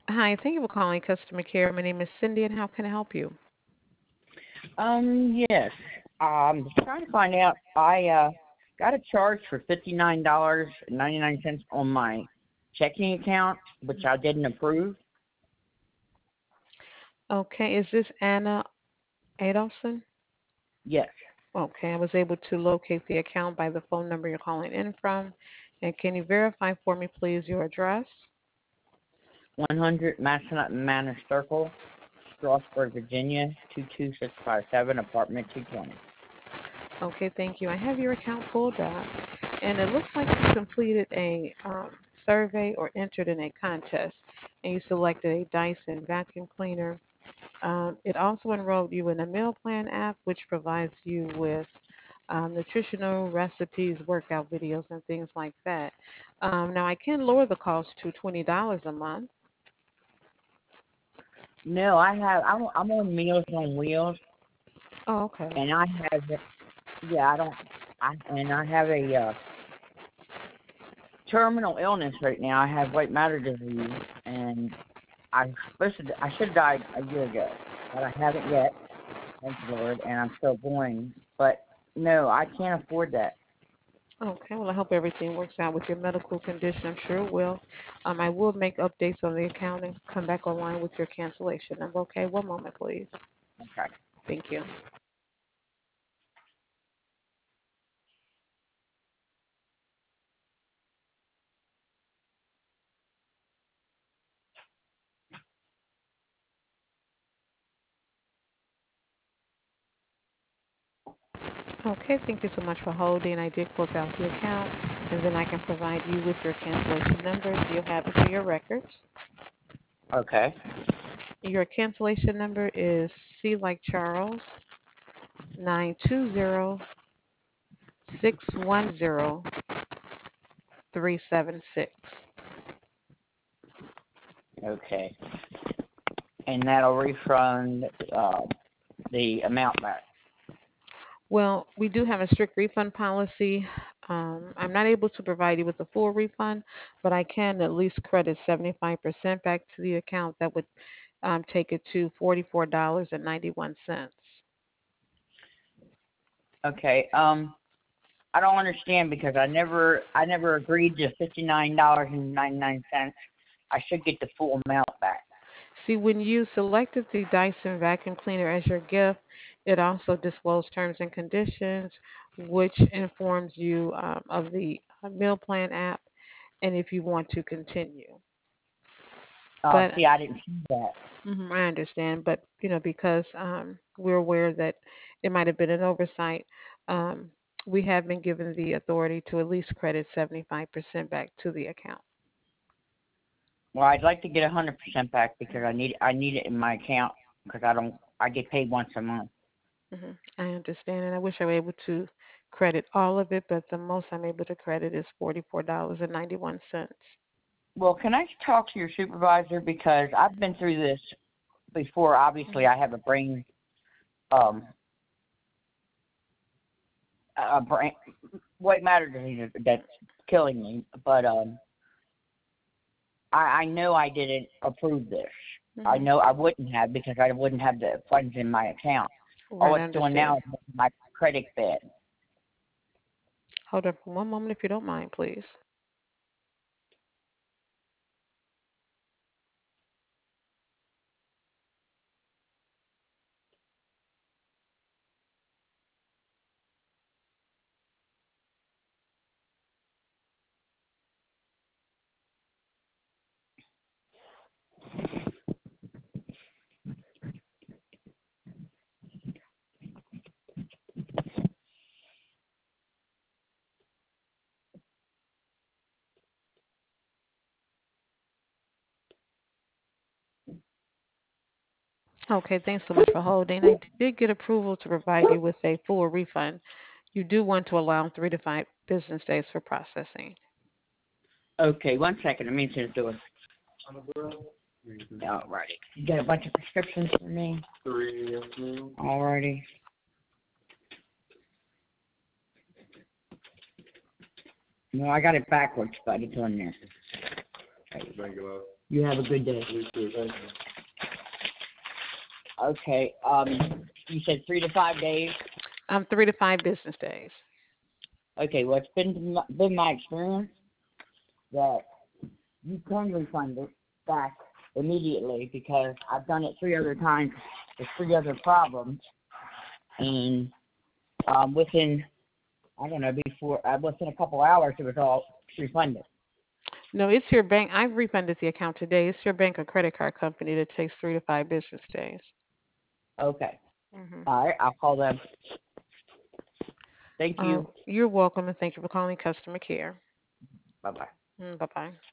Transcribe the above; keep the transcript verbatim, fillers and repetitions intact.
Hi, thank you for calling customer care. My name is Cindy, and how can I help you? Um, yes. Um, trying to find out. I uh got a charge for fifty nine dollars and ninety nine cents on my checking account, which I didn't approve. Okay, is this Anna Adolphson? Yes, Okay, I was able to locate the account by the phone number you're calling in from. And can you verify for me, please, your address? one hundred Massanutten Manor Circle, Strasburg, Virginia two two six five seven, apartment two twenty. Okay, thank you. I have your account pulled up, and it looks like you completed a um, survey or entered in a contest, and you selected a Dyson vacuum cleaner. Um, it also enrolled you in a meal plan app, which provides you with um, nutritional recipes, workout videos, and things like that. Um, now, I can lower the cost to twenty dollars a month. No, I have. I'm, I'm on Meals on Wheels, Oh, okay. and I have. Yeah, I don't. I and I have a uh, terminal illness right now. I have white matter disease, and I supposed to, I should have died a year ago, but I haven't yet. Thank the Lord, and I'm still going. But no, I can't afford that. Okay, well, I hope everything works out with your medical condition. I'm sure it will. Um, I will make updates on the account and come back online with your cancellation number. Okay, one moment, please. Okay. Thank you. Okay, thank you so much for holding. I did close out the account, and then I can provide you with your cancellation number so you'll have it for your records. Okay. Your cancellation number is C like Charles nine two zero six one zero three seven six. Okay. And that'll refund uh, the amount back. Well, we do have a strict refund policy. Um, I'm not able to provide you with a full refund, but I can at least credit seventy-five percent back to the account. That would um, take it to forty-four dollars and ninety-one cents. Okay. Um, I don't understand because I never, I never agreed to fifty nine dollars and ninety nine cents. I should get the full amount back. See, when you selected the Dyson vacuum cleaner as your gift, it also disclosed terms and conditions, which informs you um, of the uh, meal plan app and if you want to continue. Uh, But see, I didn't see that. mhm, I understand, but you know, because um, we're aware that it might have been an oversight, um, we have been given the authority to at least credit seventy-five percent back to the account. Well, I'd like to get a hundred percent back because I need, I need it in my account because I don't, I get paid once a month. hmm I understand, and I wish I were able to credit all of it, but the most I'm able to credit is forty-four dollars and ninety-one cents. Well, can I talk to your supervisor because I've been through this before. Obviously, I have a brain, um, a brain white matter disease that's killing me. But um, I, I know I didn't approve this. I Mm-hmm. know I wouldn't have because I wouldn't have the funds in my account. All Right, I it's doing now understand. is making my credit bad. Hold on for one moment if you don't mind, please. Okay, thanks so much for holding. I did get approval to provide you with a full refund. You do want to allow three to five business days for processing. Okay, one second. Let me just do it. Alrighty. You got a bunch of prescriptions for me? Three, yes, ma'am. Alrighty. No, I got it backwards, but it's on there. Okay. You have a good day. You too. Thank you. Okay. Um, you said three to five days. Um, three to five business days. Okay. Well, it's been m- been my experience that you can refund it back immediately because I've done it three other times with three other problems, and um, within I don't know before uh, within a couple hours it was all refunded. No, it's your bank. I've refunded the account today. It's your bank or credit card company that takes three to five business days. Okay. hmm All right. I'll call them. Thank Um, you. you're welcome, and thank you for calling customer care. Bye bye. Mm, bye bye.